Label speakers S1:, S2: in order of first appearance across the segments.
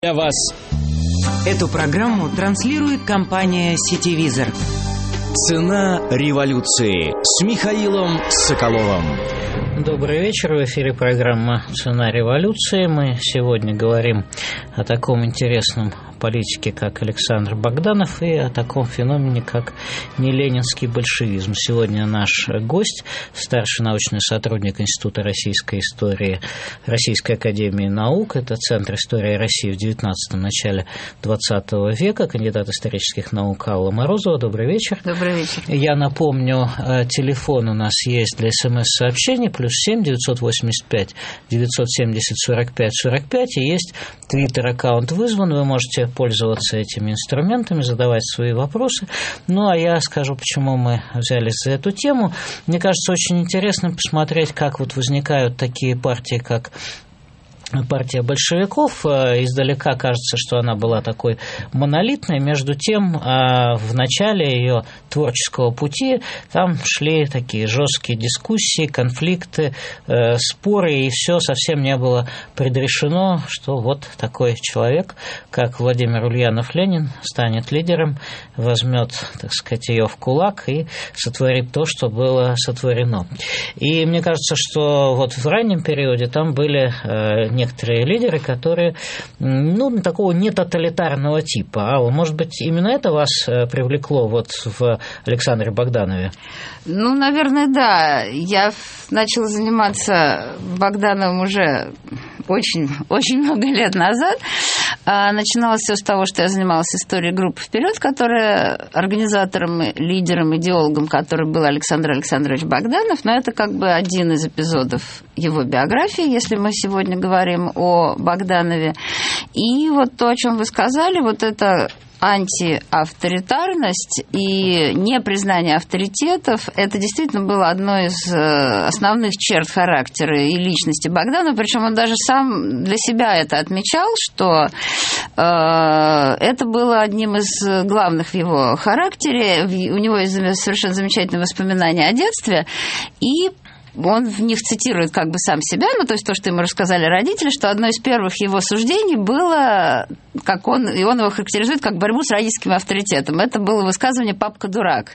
S1: Для вас.
S2: Эту программу транслирует компания «Сетевизор».
S1: Цена революции с Михаилом Соколовым.
S3: Добрый вечер, в эфире программа «Цена революции». Мы сегодня говорим о таком интересном политике, как Александр Богданов, и о таком феномене, как неленинский большевизм. Сегодня наш гость, старший научный сотрудник Института российской истории Российской академии наук, это Центр истории России в XIX начале XX века, кандидат исторических наук Алла Морозова. Добрый вечер.
S4: Добрый вечер.
S3: Я напомню, телефон у нас есть для СМС-сообщений, +7 985 970 45 45, и есть твиттер-аккаунт «Вызван», вы можете пользоваться этими инструментами, задавать свои вопросы. Ну, а я скажу, почему мы взялись за эту тему. Мне кажется, очень интересно посмотреть, как вот возникают такие партии, как партия большевиков. Издалека кажется, что она была такой монолитной. Между тем, в начале ее творческого пути там шли такие жесткие дискуссии, конфликты, споры, и все совсем не было предрешено, что вот такой человек, как Владимир Ульянов-Ленин, станет лидером, возьмет, так сказать, ее в кулак и сотворит то, что было сотворено. И мне кажется, что вот в раннем периоде там были некоторые лидеры, которые, такого не тоталитарного типа. А может быть, именно это вас привлекло вот в Александре Богданове?
S4: Наверное, да. Я начала заниматься Богдановым уже очень, очень много лет назад. Начиналось все с того, что я занималась историей группы «Вперед», которая организатором, лидером, идеологом, который был Александр Александрович Богданов. Но это как бы один из эпизодов его биографии, если мы сегодня говорим о Богданове. И вот то, о чем вы сказали, вот это антиавторитарность и непризнание авторитетов, это действительно было одной из основных черт характера и личности Богданова, причем он даже сам для себя это отмечал, что это было одним из главных в его характере. У него есть совершенно замечательные воспоминания о детстве, и он в них цитирует как бы сам себя, то есть то, что ему рассказали родители, что одно из первых его суждений было, как он его характеризует как борьбу с родительским авторитетом. Это было высказывание «папка дурак».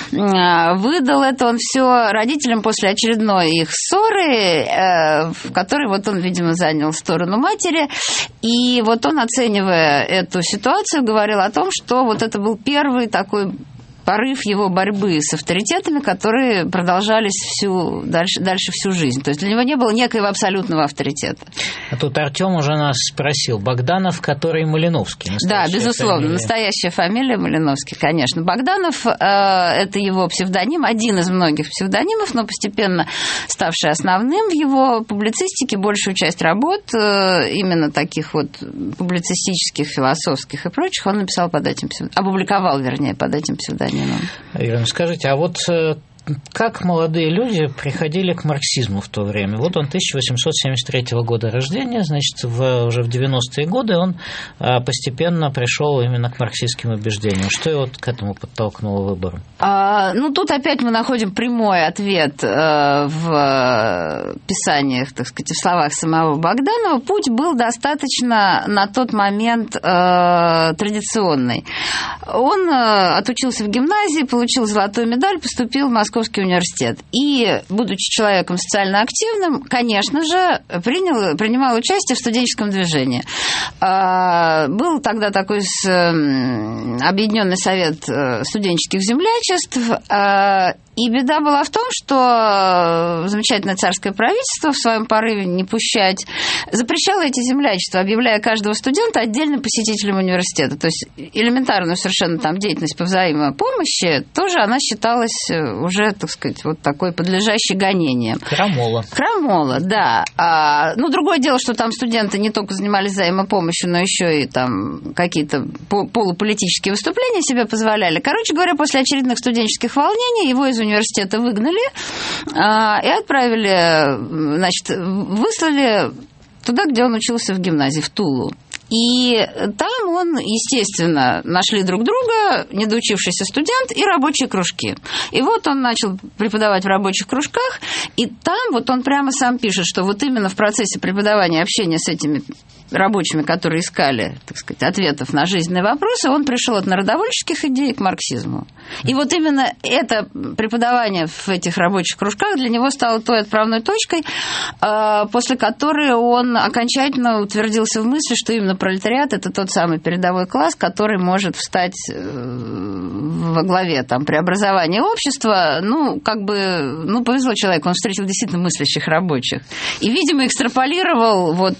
S4: Выдал это он все родителям после очередной их ссоры, в которой вот он, видимо, занял сторону матери. И вот он, оценивая эту ситуацию, говорил о том, что вот это был первый такой порыв его борьбы с авторитетами, которые продолжались дальше всю жизнь. То есть для него не было некоего абсолютного авторитета.
S3: А тут Артём уже нас спросил. Богданов, который Малиновский.
S4: Да, безусловно. Фамилия. Настоящая фамилия Малиновский, конечно. Богданов – это его псевдоним, один из многих псевдонимов, но постепенно ставший основным в его публицистике. Большую часть работ, именно таких вот публицистических, философских и прочих, он написал под этим псевдонимом. Опубликовал, вернее, под этим псевдонимом.
S3: Ирина, скажите, а вот как молодые люди приходили к марксизму в то время? Вот он 1873 года рождения, значит, уже в 90-е годы он постепенно пришел именно к марксистским убеждениям. Что его к этому подтолкнуло выбору?
S4: Тут опять мы находим прямой ответ в писаниях, так сказать, в словах самого Богданова. Путь был достаточно на тот момент традиционный. Он отучился в гимназии, получил золотую медаль, поступил в Московский университет. И, будучи человеком социально активным, конечно же, принимал участие в студенческом движении. Был тогда такой Объединенный совет студенческих землячеств. И беда была в том, что замечательное царское правительство в своем порыве не пущать запрещало эти землячества, объявляя каждого студента отдельным посетителем университета. То есть элементарную совершенно там деятельность по взаимопомощи тоже она считалась уже, так сказать, вот такой подлежащей гонениям. Крамола, да. Другое дело, что там студенты не только занимались взаимопомощью, но еще и там какие-то полуполитические выступления себе позволяли. Короче говоря, после очередных студенческих волнений его из университета выгнали и отправили, выслали туда, где он учился в гимназии, в Тулу. И там он, естественно, нашли друг друга, недоучившийся студент и рабочие кружки. И вот он начал преподавать в рабочих кружках, и там вот он прямо сам пишет, что вот именно в процессе преподавания, общения с этими рабочими, которые искали, так сказать, ответов на жизненные вопросы, он пришел от народовольческих идей к марксизму. И вот именно это преподавание в этих рабочих кружках для него стало той отправной точкой, после которой он окончательно утвердился в мысли, что именно пролетариат – это тот самый передовой класс, который может встать во главе там, преобразования общества. Повезло человеку, он встретил действительно мыслящих рабочих. И, видимо, экстраполировал вот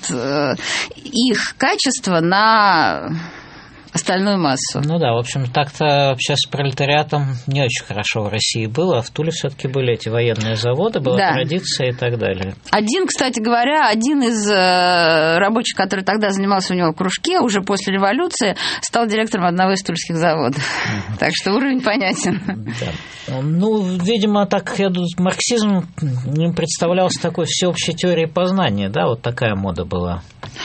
S4: их качество на остальную массу.
S3: Ну да, в общем, так-то вообще с пролетариатом не очень хорошо в России было, а в Туле все-таки были эти военные заводы, была традиция и так далее.
S4: Кстати говоря, один из рабочих, который тогда занимался у него в кружке, уже после революции, стал директором одного из тульских заводов. Так что уровень понятен.
S3: Да. Видимо, так марксизм представлялся такой всеобщей теорией познания, да, вот такая мода была.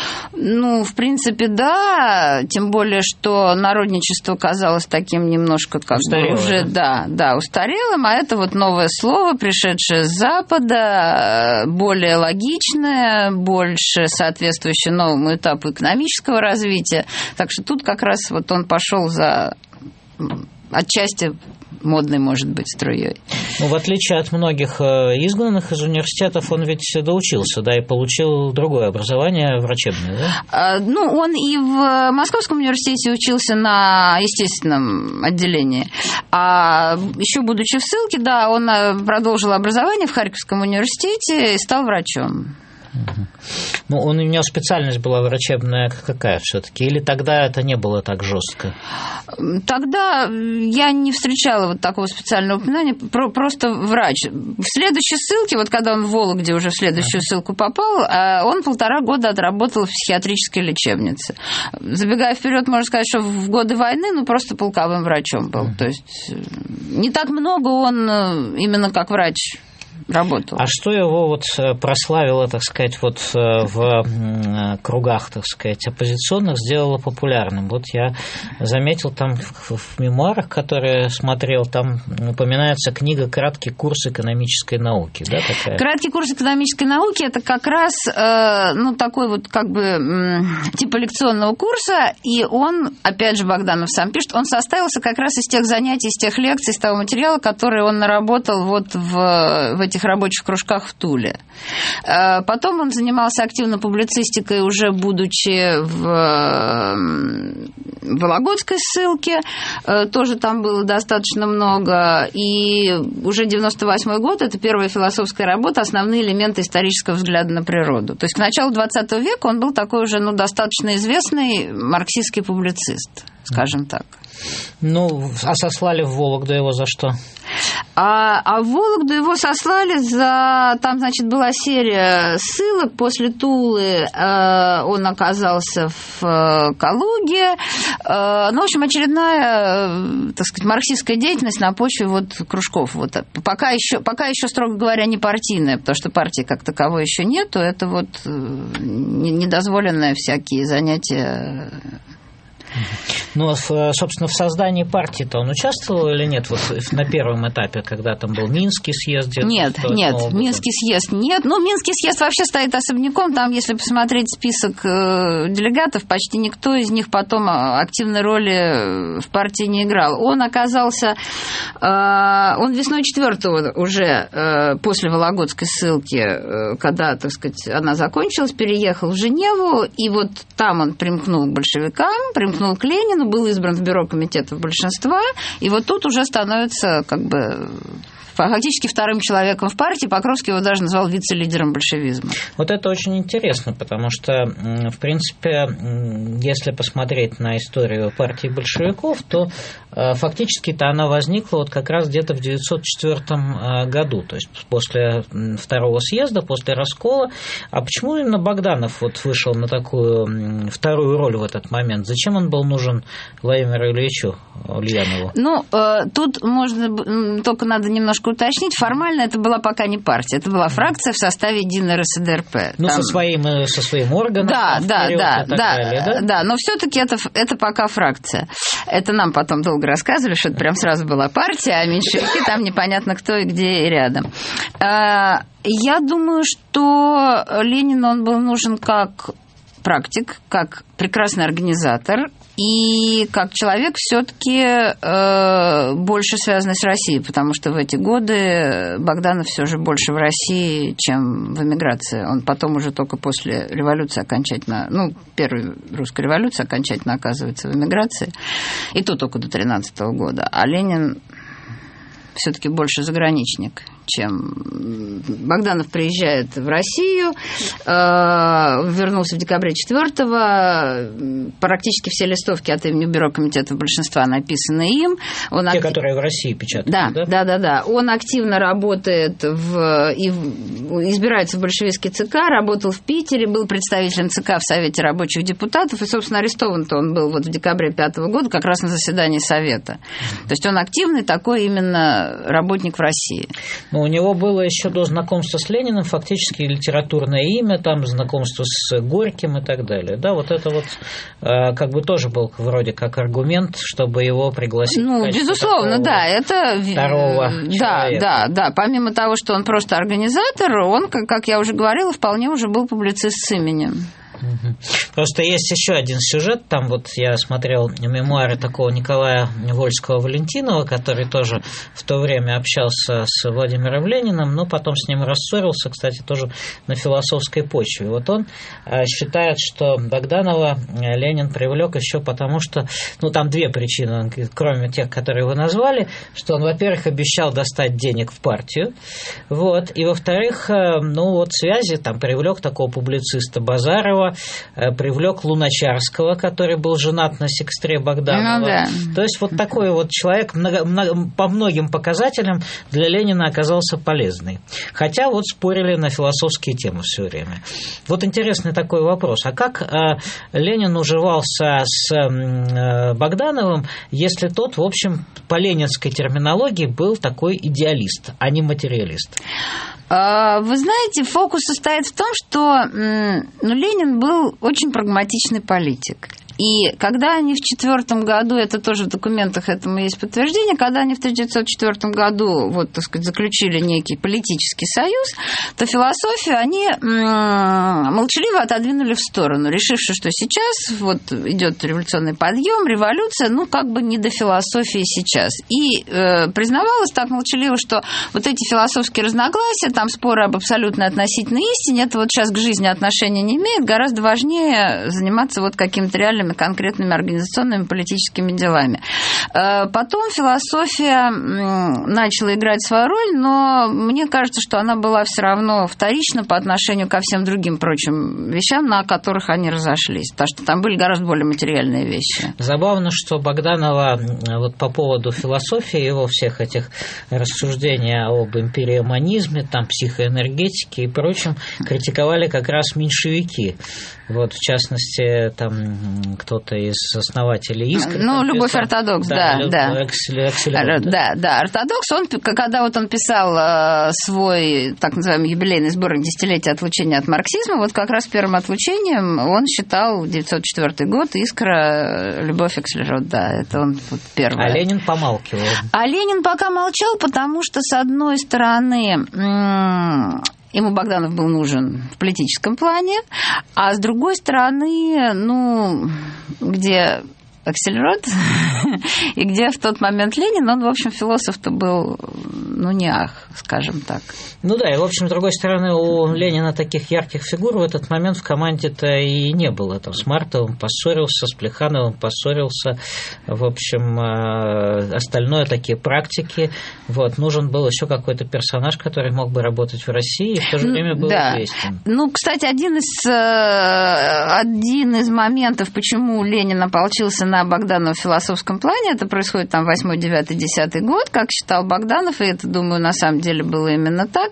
S4: В принципе, да, тем более, что народничество казалось таким немножко как бы уже, устарелым, а это вот новое слово, пришедшее с Запада, более логичное, больше соответствующее новому этапу экономического развития. Так что тут как раз вот он пошел за отчасти модной, может быть, струей.
S3: В отличие от многих изгнанных из университетов, он ведь доучился, да, и получил другое образование врачебное, да?
S4: Он и в Московском университете учился на естественном отделении, а еще будучи в ссылке, да, он продолжил образование в Харьковском университете и стал врачом.
S3: У него специальность была врачебная какая все-таки? Или тогда это не было так жестко?
S4: Тогда я не встречала вот такого специального упоминания, просто врач. В следующей ссылке, вот когда он в Вологде уже в следующую ссылку попал, он 1,5 года отработал в психиатрической лечебнице. Забегая вперед, можно сказать, что в годы войны, просто полковым врачом был. То есть не так много он именно как врач работал.
S3: А что его вот прославило, так сказать, вот в кругах, так сказать, оппозиционных, сделало популярным? Вот я заметил там в мемуарах, которые смотрел, там упоминается книга «Краткий курс экономической науки», да, такая?
S4: Краткий курс экономической науки – это как раз, такой вот как бы типа лекционного курса, и он, опять же, Богданов сам пишет, он составился как раз из тех занятий, из тех лекций, из того материала, который он наработал вот в этих рабочих кружках в Туле. Потом он занимался активно публицистикой, уже будучи в Вологодской ссылке, тоже там было достаточно много, и уже 98-й год – это первая философская работа «Основные элементы исторического взгляда на природу». То есть к началу XX века он был такой уже достаточно известный марксистский публицист, скажем так.
S3: А сослали в Вологду его за что?
S4: А в Вологду его сослали за... Там, значит, была серия ссылок. После Тулы он оказался в Калуге. В общем, очередная, так сказать, марксистская деятельность на почве вот кружков. Вот. Пока еще, строго говоря, не партийная, потому что партии как таковой еще нету. Это вот недозволенные всякие занятия.
S3: Собственно, в создании партии-то он участвовал или нет? Вот на первом этапе, когда там был Минский съезд?
S4: Нет, Минский съезд нет. Минский съезд вообще стоит особняком. Там, если посмотреть список делегатов, почти никто из них потом активной роли в партии не играл. Он оказался... Он весной 4-го уже после Вологодской ссылки, когда, так сказать, она закончилась, переехал в Женеву, и вот там он примкнул к большевикам, примкнул к Ленину, был избран в бюро комитетов большинства, и вот тут уже становится как бы фактически вторым человеком в партии. Покровский его даже назвал вице-лидером большевизма.
S3: Вот это очень интересно, потому что, в принципе, если посмотреть на историю партии большевиков, то фактически-то она возникла вот как раз где-то в 1904 году, то есть после второго съезда, после раскола. А почему именно Богданов вот вышел на такую вторую роль в этот момент? Зачем он был нужен Владимиру Ильичу Ульянову?
S4: Тут можно, только надо немножко уточнить, формально это была пока не партия, это была фракция в составе единой РСДРП.
S3: Со своим органом.
S4: Да, но все-таки это пока фракция. Это нам потом долго рассказывали, что это прям сразу была партия, а меньшевики там непонятно кто и где и рядом. Я думаю, что Ленину он был нужен как практик, как прекрасный организатор и как человек все-таки больше связанный с Россией, потому что в эти годы Богданов все же больше в России, чем в эмиграции. Он потом уже только после революции окончательно, первой русской революции окончательно оказывается в эмиграции, и то только до 13 года. А Ленин все-таки больше заграничник, чем Богданов приезжает в Россию, вернулся в декабре 4-го, практически все листовки от имени Бюро комитетов большинства написаны им.
S3: Те, которые в России печатают,
S4: да? Он активно работает и избирается в большевистский ЦК, работал в Питере, был представителем ЦК в Совете рабочих депутатов, и, собственно, арестован-то он был в декабре 5-го года как раз на заседании Совета. То есть он активный такой именно работник в России.
S3: Но у него было еще до знакомства с Лениным фактически литературное имя, там знакомство с Горьким и так далее. Да, вот это вот как бы тоже был вроде как аргумент, чтобы его пригласить.
S4: Безусловно, да, это
S3: второго человека.
S4: Да. Помимо того, что он просто организатор, он, как я уже говорила, вполне уже был публицист с именем.
S3: Просто есть еще один сюжет. Там вот я смотрел мемуары такого Николая Вольского-Валентинова, который тоже в то время общался с Владимиром Лениным, но потом с ним рассорился, кстати, тоже на философской почве. Вот он считает, что Богданова Ленин привлек еще потому, что, там две причины, кроме тех, которые вы назвали, что он, во-первых, обещал достать денег в партию, и, во-вторых, связи, там привлек такого публициста Базарова, привлек Луначарского, который был женат на сестре Богданова. То есть вот такой вот человек по многим показателям для Ленина оказался полезный. Хотя вот спорили на философские темы все время. Вот интересный такой вопрос. А как Ленин уживался с Богдановым, если тот, в общем, по ленинской терминологии был такой идеалист, а не материалист?
S4: Вы знаете, фокус состоит в том, что Ленин был очень прагматичный политик. И когда они в 1904 году, это тоже в документах этому есть подтверждение, когда они в 1904 году, заключили некий политический союз, то философию они молчаливо отодвинули в сторону, решивши, что сейчас идет революционный подъем, революция, не до философии сейчас. И признавалось так молчаливо, что вот эти философские разногласия, там споры об абсолютной относительной истине, это сейчас к жизни отношения не имеет, гораздо важнее заниматься какими-то реальными конкретными организационными политическими делами. Потом философия начала играть свою роль, но мне кажется, что она была все равно вторична по отношению ко всем другим прочим вещам, на которых они разошлись, потому что там были гораздо более материальные вещи.
S3: Забавно, что Богданова по поводу философии, его всех этих рассуждений об эмпириоманизме, психоэнергетике и прочем критиковали как раз меньшевики. В частности, кто-то из основателей «Искры».
S4: Любовь Ортодокс, да. Ортодокс, когда он писал свой так называемый юбилейный сборник «Десятилетие отлучения от марксизма», как раз первым отлучением он считал 1904 год «Искра», Любовь Аксельрод, это он первый.
S3: А Ленин помалкивал.
S4: А Ленин пока молчал, потому что, с одной стороны, ему Богданов был нужен в политическом плане, а с другой стороны, где Аксельрод и где в тот момент Ленин, он, в общем, философ-то был, не ах, скажем так.
S3: И, в общем, с другой стороны, у Ленина таких ярких фигур в этот момент в команде-то и не было. С Мартовым поссорился, с Плехановым поссорился, в общем, остальное такие практики. Нужен был еще какой-то персонаж, который мог бы работать в России и в то же время был известен.
S4: Кстати, один из моментов, почему Ленин ополчился на Богданова в философском плане, это происходит 8, 9, 10 год, как считал Богданов, и это, думаю, на самом деле было именно так.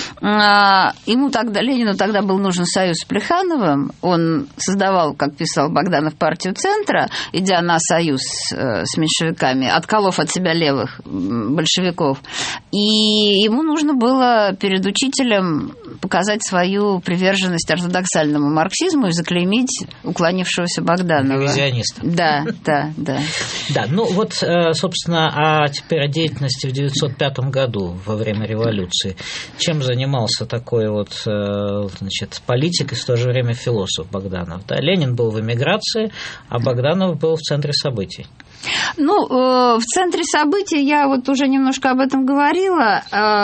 S4: Ленину тогда был нужен союз с Плехановым, он создавал, как писал Богданов, партию центра, идя на союз с меньшевиками, отколов от себя левых большевиков, и ему нужно было перед учителем показать свою приверженность ортодоксальному марксизму и заклеймить уклонившегося Богданова.
S3: Ревизиониста.
S4: Да. да.
S3: Да, ну вот, собственно, а теперь о деятельности в 1905 году, во время революции. Чем занимался такой вот, значит, политик и в то же время философ Богданов? Да? Ленин был в эмиграции, а Богданов был в центре событий.
S4: Ну, в центре событий я вот уже немножко об этом говорила.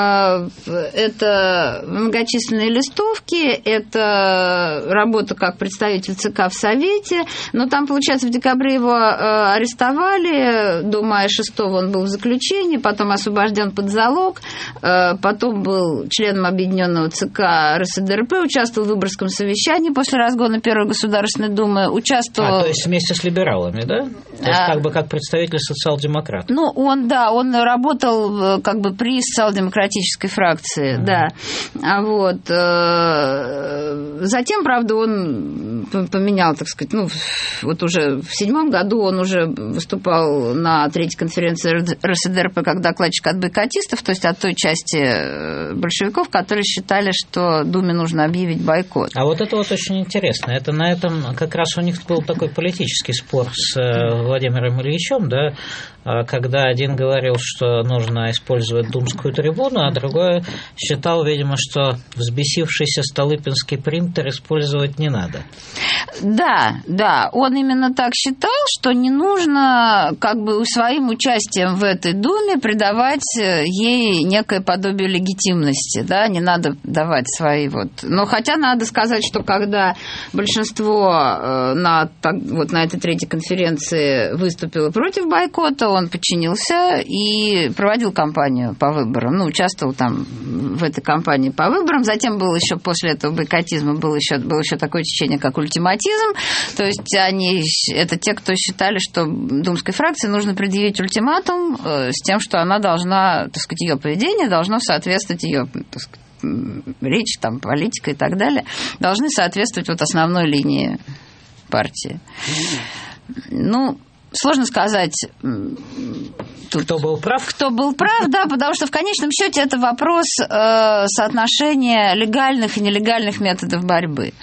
S4: Это многочисленные листовки, это работа как представитель ЦК в Совете. Но там, получается, в декабре его арестовали, до мая 6-го он был в заключении, потом освобожден под залог, потом был членом Объединенного ЦК РСДРП, участвовал в Выборгском совещании после разгона Первой Государственной Думы, участвовал...
S3: то есть вместе с либералами, да? То есть как бы как представитель социал-демократов.
S4: Ну, он работал как бы при социал-демократической фракции, да. Вот. Затем, правда, он поменял, так сказать, ну, вот уже в 1907 году он уже выступал на третьей конференции РСДРП как докладчик от бойкотистов, то есть от той части большевиков, которые считали, что Думе нужно объявить бойкот.
S3: А вот это вот очень интересно. Это на этом как раз у них был такой политический спор с Владимиром Ильичем, да, когда один говорил, что нужно использовать думскую трибуну, а другой считал, видимо, что взбесившийся столыпинский принтер использовать не надо. Да, он именно так считал, что не нужно как бы своим участием в этой Думе придавать ей некое подобие легитимности, да, не надо давать свои вот. Но хотя надо сказать, что когда большинство на этой третьей конференции выступило против бойкота, он подчинился и проводил кампанию по выборам, ну, участвовал там в этой кампании по выборам. Затем был еще после этого бойкотизма было еще такое течение, как ультиматизм. То есть это те, кто считали, что думской фракции нужно предъявить ультиматум с тем, что она должна, так сказать, ее поведение должно соответствовать ее, так сказать, речь, там, политика и так далее, должны соответствовать вот основной линии партии. Ну, сложно сказать, кто был прав?
S4: Кто был прав, да, потому что в конечном счете это вопрос соотношения легальных и нелегальных методов борьбы.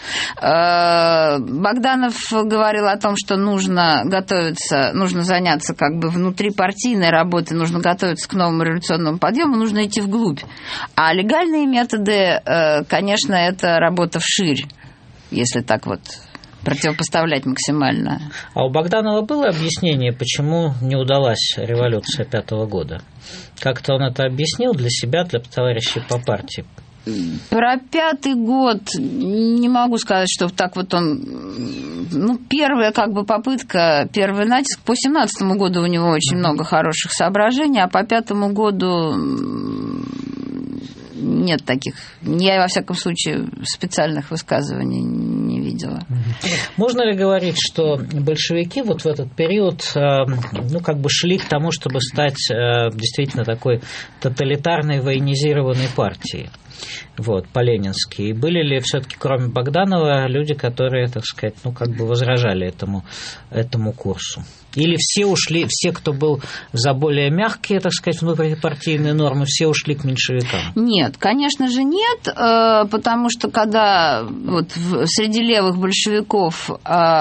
S4: Богданов говорил о том, что нужно заняться как бы внутрипартийной работой, нужно готовиться к новому революционному подъему, нужно идти вглубь. А легальные методы, конечно, это работа вширь, если так вот противопоставлять максимально. А
S3: у Богданова было объяснение, почему не удалась революция 5-го года? Как-то он это объяснил для себя, для товарищей по партии?
S4: Про 5-й год не могу сказать, что так вот он... Ну, первая как бы попытка, первый натиск. По 17-му году у него очень много хороших соображений, а по 5-му году... Нет таких. Я, во всяком случае, специальных высказываний не видела.
S3: Можно ли говорить, что большевики вот в этот период, ну, как бы шли к тому, чтобы стать действительно такой тоталитарной военизированной партией? Вот, по-ленински. И были ли все-таки, кроме Богданова, люди, которые, так сказать, ну, как бы возражали этому курсу? Или все ушли, все, кто был за более мягкие, так сказать, внутрипартийные нормы, все ушли к меньшевикам?
S4: Нет, конечно же нет, потому что когда вот среди левых большевиков,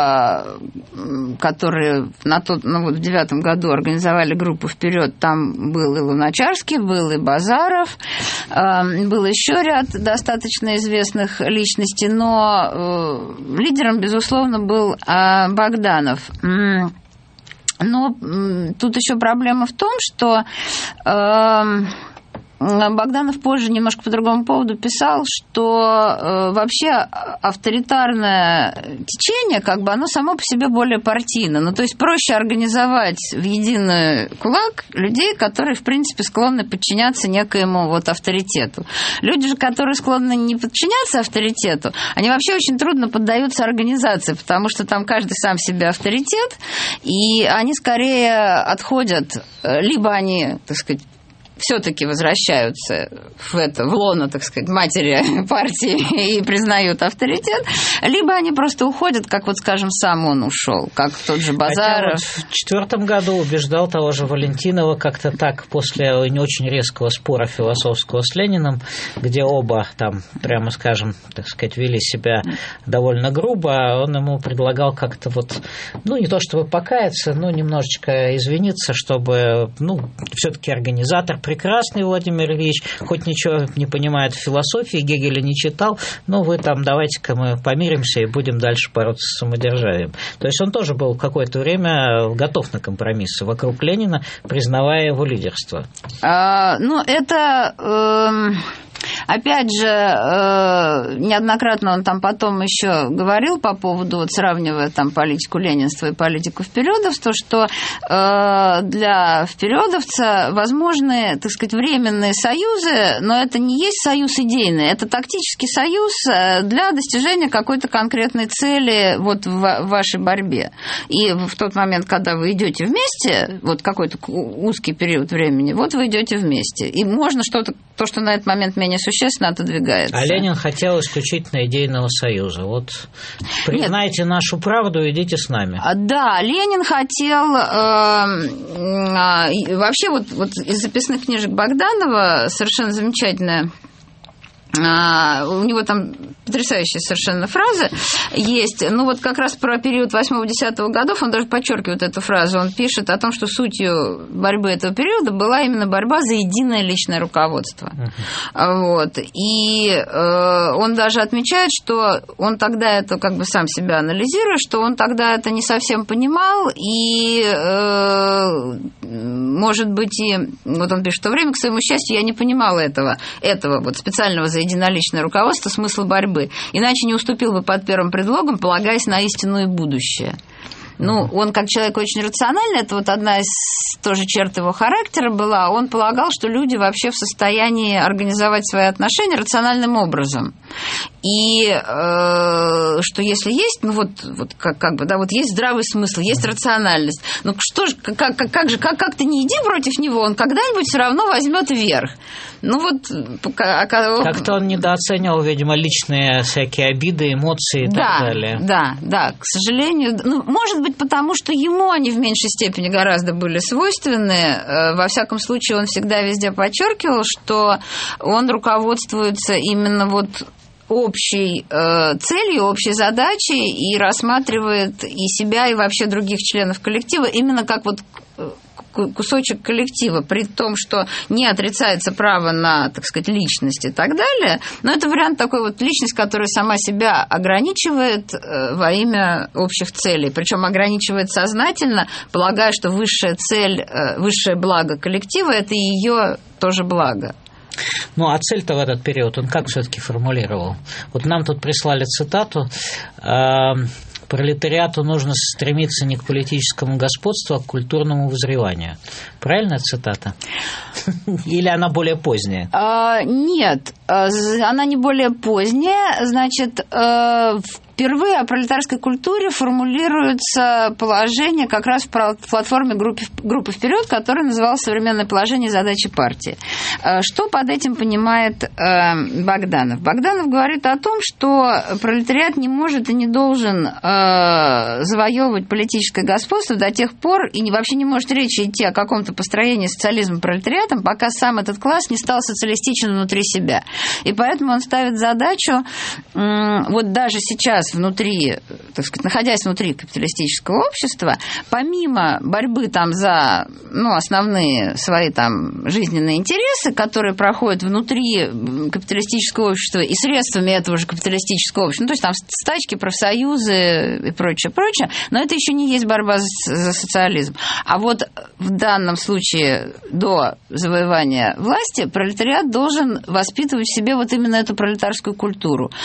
S4: которые в 9-м году организовали группу «Вперед», там был и Луначарский, был и Базаров, был еще ряд достаточно известных личностей, но лидером, безусловно, был Богданов. Но тут еще проблема в том, что Богданов позже немножко по другому поводу писал, что вообще авторитарное течение, как бы, оно само по себе более партийно. Ну, то есть проще организовать в единый кулак людей, которые, в принципе, склонны подчиняться некоему вот авторитету. Люди же, которые склонны не подчиняться авторитету, они вообще очень трудно поддаются организации, потому что там каждый сам себе авторитет, и они скорее отходят, либо они, так сказать, все-таки возвращаются в лоно, так сказать, матери партии и признают авторитет, либо они просто уходят, как вот, скажем, сам он ушел, как тот же Базаров.
S3: Хотя вот в 2004 году убеждал того же Валентинова как-то так, после не очень резкого спора философского с Лениным, где оба там, прямо скажем, так сказать, вели себя довольно грубо, он ему предлагал как-то вот, ну, не то чтобы покаяться, но немножечко извиниться, чтобы, ну, все-таки организатор прекрасный Владимир Ильич, хоть ничего не понимает в философии, Гегеля не читал, но вы там давайте-ка мы помиримся и будем дальше бороться с самодержавием. То есть он тоже был какое-то время готов на компромиссы вокруг Ленина, признавая его лидерство.
S4: Ну, это... Опять же, неоднократно он там потом еще говорил по поводу, вот сравнивая там политику ленинства и политику впередовства, что для впередовца возможны, так сказать, временные союзы, но это не есть союз идейный, это тактический союз для достижения какой-то конкретной цели вот в вашей борьбе. И в тот момент, когда вы идете вместе, вот какой-то узкий период времени, вот вы идете вместе, и можно что-то, то, что на этот момент менее существенно, отодвигается. А
S3: Ленин хотел исключительно идейного союза. Вот признайте нашу правду, идите с нами.
S4: Да, Ленин хотел... Вообще, вот из записных книжек Богданова совершенно замечательная... У него там потрясающие совершенно фразы есть. Ну, вот как раз про период 8-10 годов он даже подчеркивает эту фразу. Он пишет о том, что сутью борьбы этого периода была именно борьба за единое личное руководство. Вот. И он даже отмечает, что он тогда это, как бы сам себя анализирует, что он тогда это не совсем понимал, и, может быть, и... Вот он пишет, в то время, к своему счастью, я не понимала этого вот специального за единоличное руководство, смысла борьбы. Иначе не уступил бы под первым предлогом, полагаясь на истину и будущее. Ну, он как человек очень рациональный, это вот одна из тоже черт его характера была, он полагал, что люди вообще в состоянии организовать свои отношения рациональным образом. И что если есть, ну вот как бы, да, вот есть здравый смысл, есть рациональность, ну что же, как ты не иди против него, он когда-нибудь все равно возьмет верх. Ну вот...
S3: Как-то он недооценивал, видимо, личные всякие обиды, эмоции и так далее.
S4: Да, к сожалению. Ну, может быть, потому что ему они в меньшей степени гораздо были свойственны. Во всяком случае, он всегда везде подчеркивал, что он руководствуется именно вот общей целью, общей задачей и рассматривает и себя, и вообще других членов коллектива именно как вот кусочек коллектива, при том, что не отрицается право на, так сказать, личность и так далее, но это вариант такой вот личность, которая сама себя ограничивает во имя общих целей, причем ограничивает сознательно, полагая, что высшая цель, высшее благо коллектива – это ее тоже благо.
S3: Ну, а цель-то в этот период он как все-таки формулировал? Вот нам тут прислали цитату: пролетариату нужно стремиться не к политическому господству, а к культурному вызреванию. Правильная цитата? Или она более поздняя?
S4: Нет, она не более поздняя. Значит, впервые о пролетарской культуре формулируется положение как раз в платформе группы «Вперед», которая называлась «Современное положение и задачи партии». Что под этим понимает Богданов? Богданов говорит о том, что пролетариат не может и не должен завоевывать политическое господство до тех пор, и вообще не может речи идти о каком-то построении социализма пролетариатом, пока сам этот класс не стал социалистичен внутри себя. И поэтому он ставит задачу, вот даже сейчас внутри, так сказать, находясь внутри капиталистического общества, помимо борьбы там за, ну, основные свои там жизненные интересы, которые проходят внутри капиталистического общества и средствами этого же капиталистического общества, ну, то есть там стачки, профсоюзы и прочее, но это еще не есть борьба за социализм. А вот в данном случае до завоевания власти пролетариат должен воспитывать в себе вот именно эту пролетарскую культуру.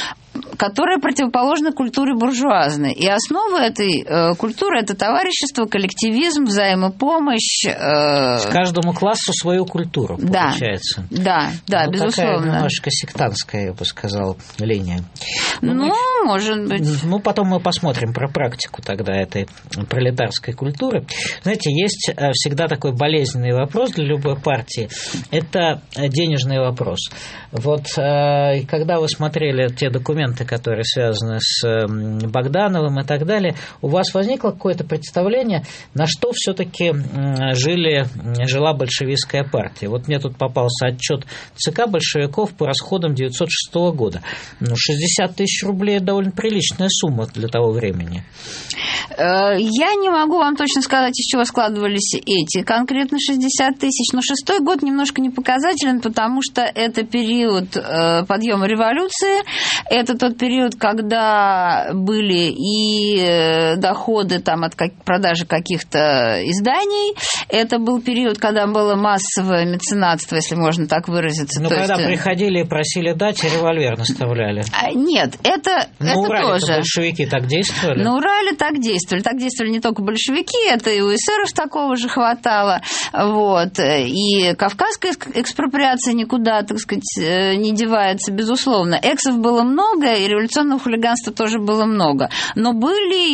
S4: которая противоположна культуре буржуазной. И основа этой культуры – это товарищество, коллективизм, взаимопомощь.
S3: Каждому классу свою культуру, получается.
S4: Да, безусловно.
S3: Такая немножечко сектантская, я бы сказал, линия.
S4: Может быть.
S3: Потом мы посмотрим про практику тогда этой пролетарской культуры. Знаете, есть всегда такой болезненный вопрос для любой партии. Это денежный вопрос. Вот когда вы смотрели те документы, которые связаны с Богдановым и так далее, у вас возникло какое-то представление, на что все-таки жила большевистская партия? Вот мне тут попался отчет ЦК большевиков по расходам 1906 года. 60 тысяч рублей – это довольно приличная сумма для того времени.
S4: Я не могу вам точно сказать, из чего складывались эти конкретно 60 тысяч, но 6-й год немножко не показателен, потому что это период подъема революции, это тот период, когда были и доходы там, от продажи каких-то изданий, это был период, когда было массовое меценатство, если можно так выразиться.
S3: Когда приходили и просили дать, и револьвер наставляли.
S4: Нет, это тоже.
S3: Большевики так действовали?
S4: На Урале так действовали. Так действовали не только большевики, это и у эсеров такого же хватало. Вот. И кавказская экспроприация никуда, так сказать, не девается, безусловно. Эксов было много, и революционного хулиганства тоже было много. Но были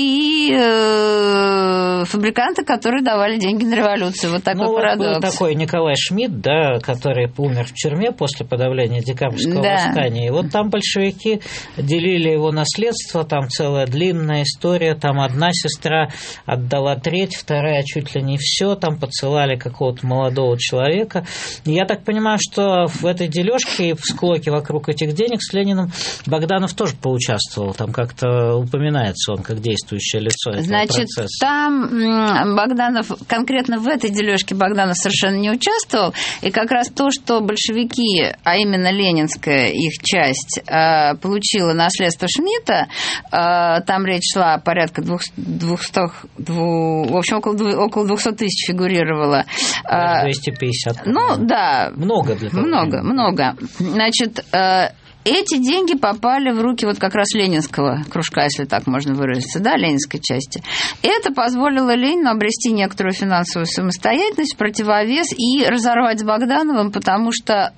S4: и фабриканты, которые давали деньги на революцию. Вот такой парадокс.
S3: Был такой Николай Шмидт, да, который умер в тюрьме после подавления декабрьского восстания. И вот там большевики делили его наследство, там целая длинная история, там одна сестра отдала треть, вторая чуть ли не все, там поцелали какого-то молодого человека. И я так понимаю, что в этой дележке и в склоке вокруг этих денег с Лениным Богданов тоже поучаствовал, там как-то упоминается он как действующее лицо этого процесса.
S4: Значит, там Богданов, конкретно в этой дележке Богданов совершенно не участвовал, и как раз то, что большевики, а именно ленинская их часть, получила наследство Шмидта, там речь шла о порядка 200, в общем, около 200 тысяч фигурировало.
S3: 250.
S4: Много для того. Много. Значит, эти деньги попали в руки вот как раз ленинского кружка, если так можно выразиться, да, ленинской части. Это позволило Ленину обрести некоторую финансовую самостоятельность, противовес и разорвать с Богдановым, потому что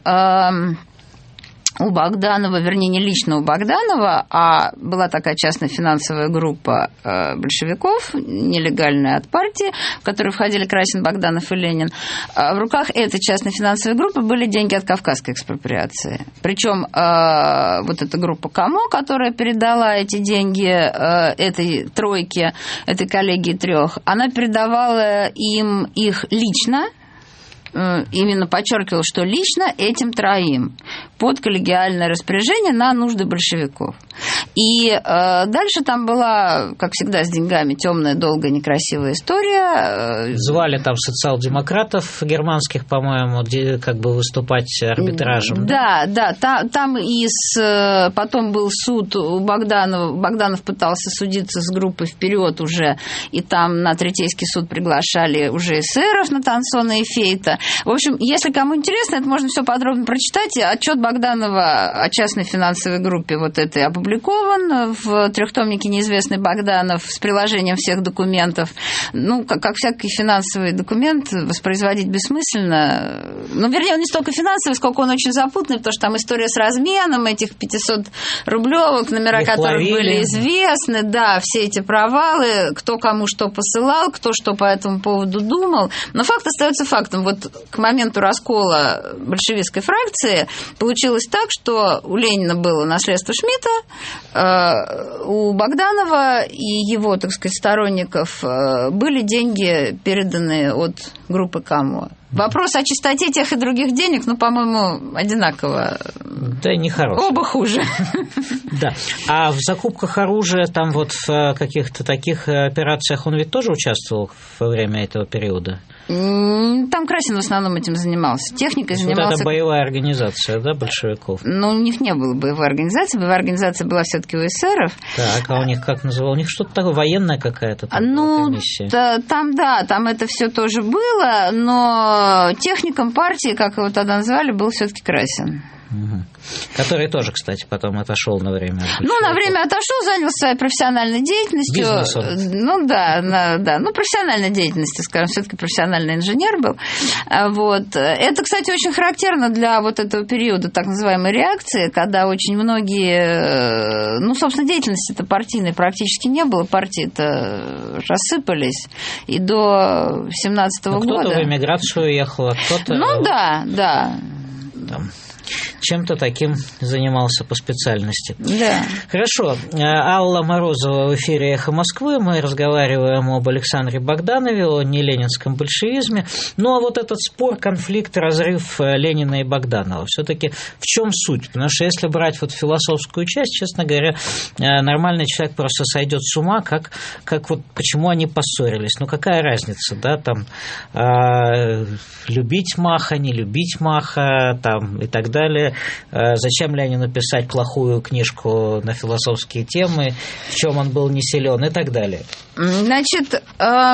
S4: у Богданова, вернее, не лично у Богданова, а была такая частная финансовая группа большевиков, нелегальная от партии, в которую входили Красин, Богданов и Ленин. В руках этой частной финансовой группы были деньги от кавказской экспроприации. Причем вот эта группа КАМО, которая передала эти деньги этой тройке, этой коллегии трех, она передавала им их лично, именно подчеркивал, что лично этим троим под коллегиальное распоряжение на нужды большевиков. И дальше там была, как всегда, с деньгами темная, долгая, некрасивая история.
S3: Звали там социал-демократов германских, по-моему, как бы выступать арбитражем.
S4: Да, там потом был суд у Богданова. Богданов пытался судиться с группой «Вперед» уже, и там на Третейский суд приглашали уже эсеров на Тансона и Фейта. В общем, если кому интересно, это можно все подробно прочитать. Отчет Богданова о частной финансовой группе вот этой опубликован в трехтомнике «Неизвестный Богданов» с приложением всех документов. Ну, как всякий финансовый документ, воспроизводить бессмысленно. Ну, вернее, он не столько финансовый, сколько он очень запутанный, потому что там история с разменом этих 500-рублевок, номера которых были известны, да, все эти провалы, кто кому что посылал, кто что по этому поводу думал. Но факт остается фактом. Вот к моменту раскола большевистской фракции получилось так, что у Ленина было наследство Шмидта, у Богданова и его, так сказать, сторонников были деньги, переданные от группы КАМО. Вопрос о чистоте тех и других денег, по-моему, одинаково.
S3: Да, нехороший.
S4: Оба хуже.
S3: Да. А в закупках оружия, там вот в каких-то таких операциях он ведь тоже участвовал во время этого периода?
S4: Там Красин в основном этим занимался. Техникой занимался...
S3: Вот это боевая организация, да, большевиков?
S4: У них не было боевой организации. Боевая организация была все-таки у эсеров.
S3: Так, а у них как называлось? У них что-то такое, военная какая-то комиссия?
S4: Там это все тоже было, но техником партии, как его тогда называли, был все-таки Красин.
S3: Который тоже, кстати, потом отошел на время.
S4: На время отошел, занялся своей профессиональной деятельностью.
S3: Бизнесом.
S4: Профессиональной деятельностью, скажем, все-таки профессиональный инженер был. Вот. Это, кстати, очень характерно для вот этого периода так называемой реакции, когда очень многие, собственно, деятельности-то партийной практически не было, партии-то рассыпались, и до 17-го года.
S3: Кто-то в эмиграцию уехал, а кто-то...
S4: Да.
S3: Там чем-то таким занимался по специальности.
S4: Да.
S3: Хорошо. Алла Морозова в эфире «Эхо Москвы». Мы разговариваем об Александре Богданове, о неленинском большевизме. А вот этот спор, конфликт, разрыв Ленина и Богданова, все-таки в чем суть? Потому что если брать вот философскую часть, честно говоря, нормальный человек просто сойдет с ума, как вот почему они поссорились. Какая разница, да, там любить Маха, не любить Маха, там и так далее. Зачем Ленину писать плохую книжку на философские темы, в чем он был не силен и так далее.
S4: Значит, о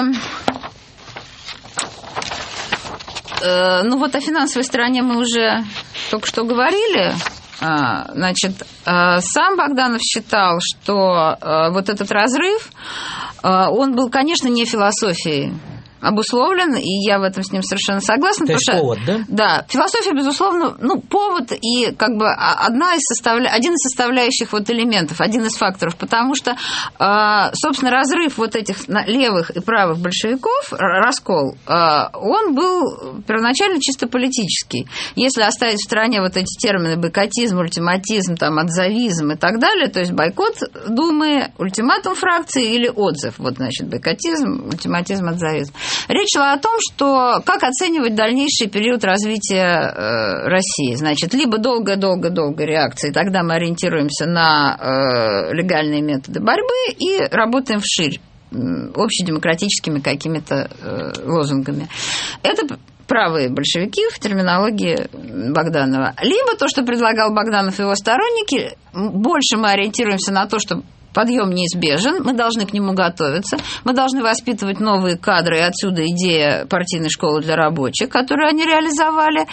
S4: финансовой стороне мы уже только что говорили. Значит, сам Богданов считал, что вот этот разрыв, он был, конечно, не философией обусловлен, и я в этом с ним совершенно согласна.
S3: То есть повод, да?
S4: Да, философия, безусловно, повод и один из составляющих элементов, один из факторов, потому что, собственно, разрыв вот этих левых и правых большевиков, раскол, он был первоначально чисто политический. Если оставить в стороне вот эти термины бойкотизм, ультиматизм, отзовизм и так далее, то есть бойкот Думы, ультиматум фракции или отзыв, бойкотизм, ультиматизм, отзовизм. Речь шла о том, что как оценивать дальнейший период развития России. Значит, либо долгая реакция, и тогда мы ориентируемся на легальные методы борьбы и работаем вширь, общедемократическими какими-то лозунгами. Это правые большевики в терминологии Богданова. Либо то, что предлагал Богданов и его сторонники, больше мы ориентируемся на то, что подъем неизбежен, мы должны к нему готовиться, мы должны воспитывать новые кадры, и отсюда идея партийной школы для рабочих, которую они реализовали.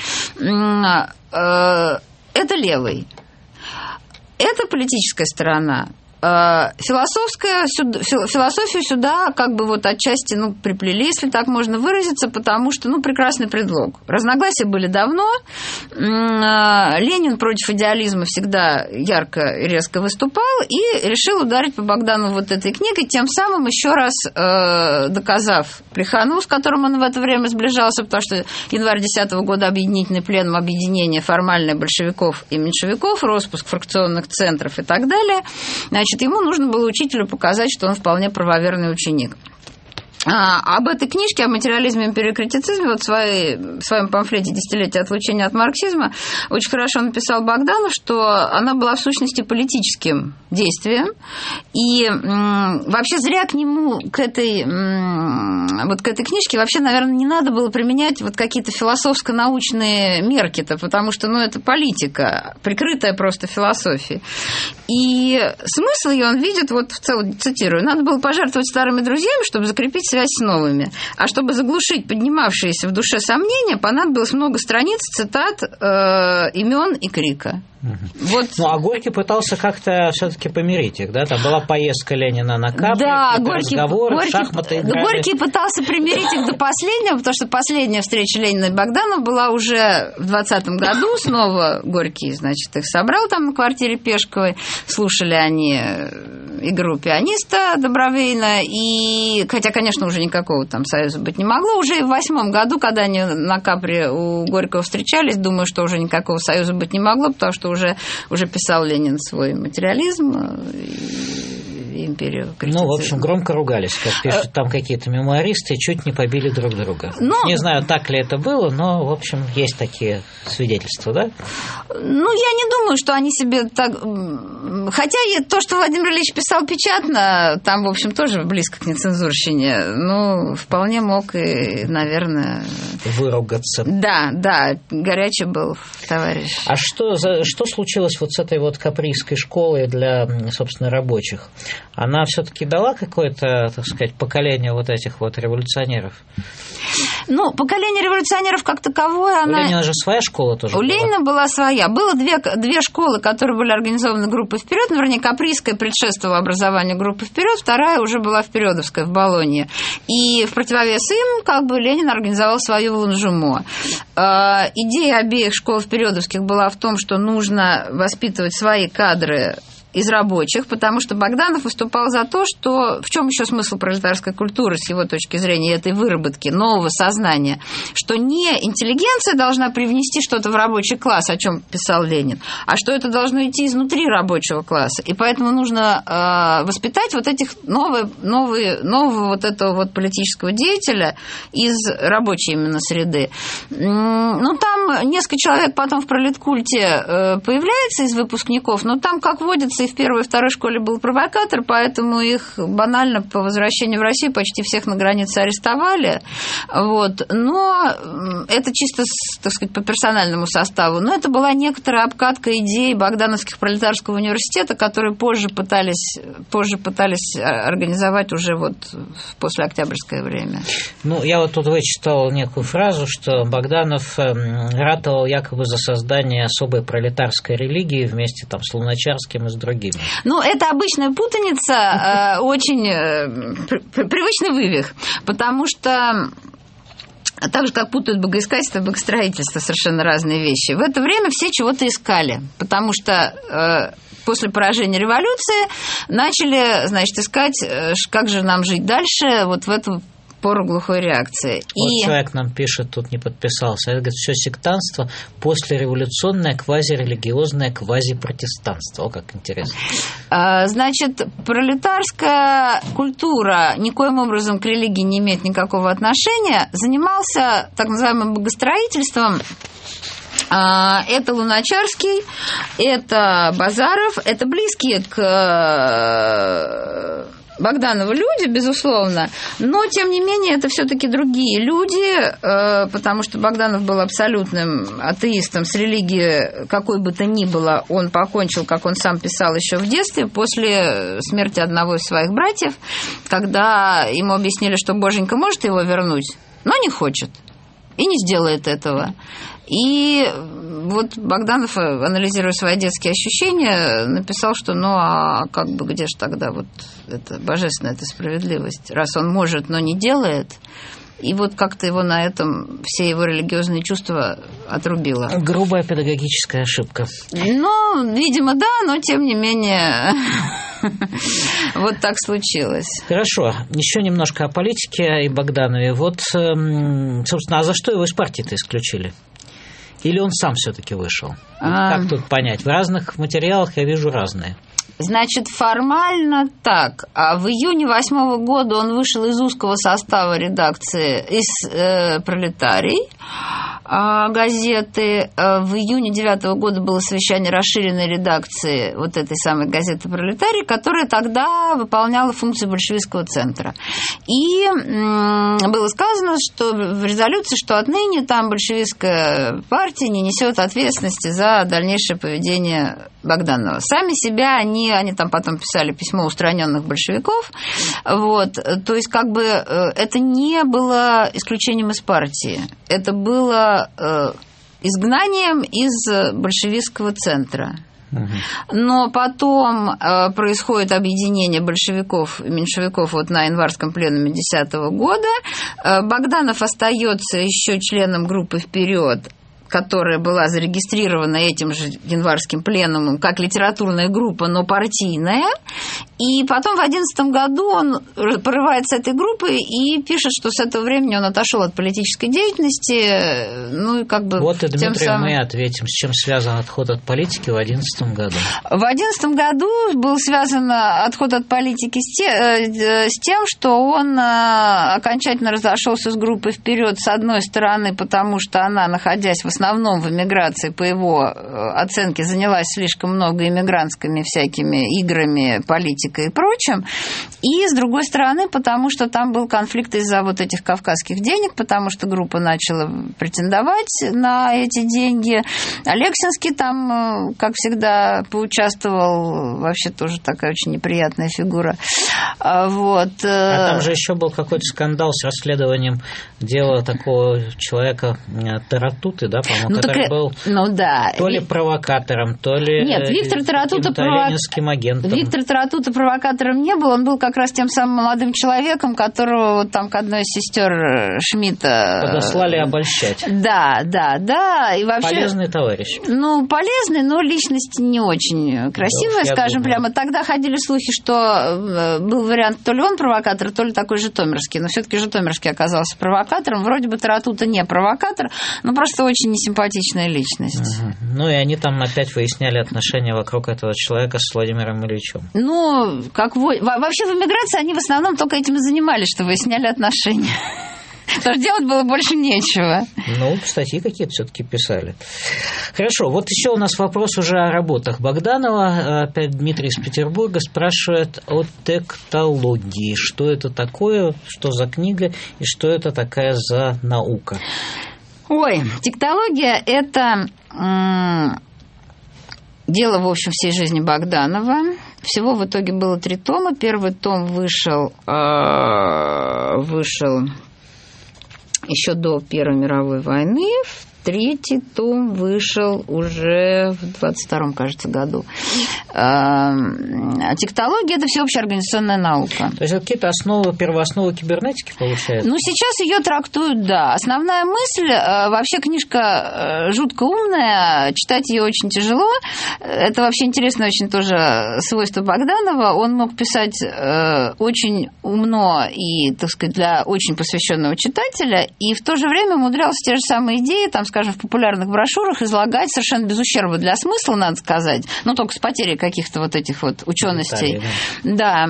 S4: Это левый. Это политическая сторона. Философию сюда отчасти приплели, если так можно выразиться, потому что прекрасный предлог. Разногласия были давно. Ленин против идеализма всегда ярко и резко выступал и решил ударить по Богданову этой книгой, тем самым еще раз доказав Плеханову, с которым он в это время сближался, потому что январь 2010 года объединительный пленум, объединение формальное большевиков и меньшевиков, распуск фракционных центров и так далее. Значит, ему нужно было учителю показать, что он вполне правоверный ученик. Об этой книжке, о материализме и эмпириокритицизме, в своем памфлете «Десятилетие отлучения от марксизма» очень хорошо написал Богданов, что она была в сущности политическим действием, и вообще зря к нему, к этой книжке, вообще, наверное, не надо было применять какие-то философско-научные мерки-то, потому что, это политика, прикрытая просто философией. И смысл ее он видит, в целом, цитирую, надо было пожертвовать старыми друзьями, чтобы закрепить связь с новыми. А чтобы заглушить поднимавшиеся в душе сомнения, понадобилось много страниц, цитат, имен и крика.
S3: А Горький пытался как-то все-таки помирить их, да? Там была поездка Ленина на Капри, разговоры, шахматы играли.
S4: Горький пытался примирить их до последнего, потому что последняя встреча Ленина и Богданова была уже в 20-м году. Снова Горький, их собрал там на квартире Пешковой. Слушали они игру пианиста Добровейна. И, хотя, конечно, уже никакого там союза быть не могло. Уже в 8-м году, когда они на Капри у Горького встречались, думаю, что уже никакого союза быть не могло, потому что уже писал Ленин свой материализм и империю критицизма.
S3: В общем, громко ругались, как пишут там какие-то мемуаристы, чуть не побили друг друга. Не знаю, так ли это было, но, в общем, есть такие свидетельства, да?
S4: Я не думаю, что они себе так... Хотя то, что Владимир Ильич писал печатно, там, в общем, тоже близко к нецензурщине. Вполне мог и, наверное...
S3: Выругаться.
S4: Да, горячий был товарищ.
S3: А что случилось с этой каприйской школой для, собственно, рабочих? она все-таки дала какое-то, так сказать, поколение вот этих вот революционеров?
S4: Ну, поколение революционеров как таковое,
S3: У Ленина же своя школа тоже была.
S4: Ленина была своя. Было две школы, которые были организованы группой «Вперед». Вернее, Каприйская предшествовала образованию группы «Вперед», вторая уже была Впередовская в Болонье. И в противовес им как бы Ленин организовал свою Лонжумо. Идея обеих школ впередовских была в том, что нужно воспитывать свои кадры из рабочих, потому что Богданов выступал за то, что в чем еще смысл пролетарской культуры с его точки зрения, этой выработки нового сознания, что не интеллигенция должна привнести что-то в рабочий класс, о чем писал Ленин, а что это должно идти изнутри рабочего класса. И поэтому нужно воспитать вот этих нового вот этого вот политического деятеля из рабочей именно среды. Ну, там несколько человек потом в пролеткульте появляется из выпускников, но там, как водится, и в первой и второй школе был провокатор, поэтому их банально по возвращению в Россию почти всех на границе арестовали. Вот. Но это чисто, так сказать, по персональному составу. Но это была некоторая обкатка идей Богдановских пролетарского университета, которые позже пытались организовать уже вот в послеоктябрьское время. Ну,
S3: я вот тут вычитал некую фразу, что Богданов ратовал якобы за создание особой пролетарской религии вместе там с Луначарским и с другими.
S4: Ну, это обычная путаница, очень привычный вывих, потому что так же, как путают богоискательство и богостроительство, совершенно разные вещи. В это время все чего-то искали, потому что после поражения революции начали, значит, искать, как же нам жить дальше вот в эту пору глухой реакции.
S3: Вот человек нам пишет, тут не подписался. Это, говорит, все сектантство, послереволюционное, квазирелигиозное, квазипротестанство. О, как интересно.
S4: Значит, пролетарская культура никоим образом к религии не имеет никакого отношения. Занимался так называемым богостроительством. Это Луначарский, это Базаров, это близкие к Богданову люди, безусловно, но, тем не менее, это все-таки другие люди, потому что Богданов был абсолютным атеистом, с религией какой бы то ни было, он покончил, как он сам писал еще в детстве, после смерти одного из своих братьев, когда ему объяснили, что Боженька может его вернуть, но не хочет и не сделает этого. И вот Богданов, анализируя свои детские ощущения, написал, что ну а как бы где же тогда вот эта божественная эта справедливость, раз он может, но не делает. И вот как-то его на этом все его религиозные чувства отрубило.
S3: Грубая педагогическая ошибка.
S4: Ну, видимо, да, но тем не менее вот так случилось.
S3: Хорошо. Еще немножко о политике и Богданове. Вот, собственно, а за что его из партии-то исключили? Или он сам все-таки вышел? Как тут понять? В разных материалах я вижу разные.
S4: Значит, формально так. А в июне 2008 года он вышел из узкого состава редакции, из «Пролетарий» газеты. В июне 2009 года было совещание расширенной редакции вот этой самой газеты «Пролетарий», которая тогда выполняла функцию большевистского центра. И было сказано, что в резолюции, что отныне там большевистская партия не несет ответственности за дальнейшее поведение Богданова. Сами себя они там потом писали письмо устраненных большевиков. Вот. То есть, как бы это не было исключением из партии. Это было изгнанием из большевистского центра. Но потом происходит объединение большевиков и меньшевиков вот на январском пленуме 2010 года. Богданов остается еще членом группы «Вперед», которая была зарегистрирована этим же январским пленумом как литературная группа, но партийная. И потом в 2011 году он порывает с этой группой и пишет, что с этого времени он отошел от политической деятельности. Ну, и как бы
S3: вот и Дмитрию мы ответим, с чем связан отход от политики в 2011 году.
S4: В 2011 году был связан отход от политики с тем, что он окончательно разошелся с группой «Вперед» с одной стороны, потому что она, находясь в основном основном в эмиграции, по его оценке, занялась слишком много иммигрантскими всякими играми, политикой и прочим. И, с другой стороны, потому что там был конфликт из-за вот этих кавказских денег, потому что группа начала претендовать на эти деньги. Алексинский там, как всегда, поучаствовал, вообще тоже такая очень неприятная фигура. Вот.
S3: А там же еще был какой-то скандал с расследованием дела такого человека Таратуты, да, по-моему, который был то ли провокатором, то ли ленинским агентом.
S4: Виктор Таратута провокатором не был, он был как раз тем самым молодым человеком, которого вот там к одной из сестер Шмидта
S3: подослали обольщать.
S4: Да. И вообще,
S3: полезный товарищ.
S4: Ну, полезный, но личность не очень красивая, скажем прямо. Тогда ходили слухи, что был вариант, то ли он провокатор, то ли такой Житомирский. Но все-таки Житомирский оказался провокатором. Вроде бы Таратута не провокатор, но просто очень несимпатичная личность.
S3: Угу. Ну, и они там опять выясняли отношения вокруг этого человека с Владимиром Ильичем.
S4: Ну, вообще в эмиграции они в основном только этим и занимались, что выясняли отношения. Потому что делать было больше нечего.
S3: Ну, статьи какие-то все-таки писали. Хорошо, вот еще у нас вопрос уже о работах Богданова. Опять Дмитрий из Петербурга спрашивает о тектологии. Что это такое, что за книга и что это такая за наука?
S4: Ой, тектология – это дело, в общем, всей жизни Богданова. Всего в итоге было 3 тома. Первый том вышел еще до Первой мировой войны. Третий том вышел уже в 22-м, кажется, году. Тектология – это всеобщая организационная наука.
S3: То есть это какие-то первоосновы кибернетики, получается?
S4: Ну, сейчас ее трактуют, да. Основная мысль, вообще книжка жутко умная, читать ее очень тяжело. Это вообще интересно очень тоже свойство Богданова. Он мог писать очень умно и, так сказать, для очень посвященного читателя, и в то же время умудрялся те же самые идеи, там, скажем, в популярных брошюрах излагать совершенно без ущерба для смысла, надо сказать, но только с потерей каких-то вот этих вот ученостей. Да,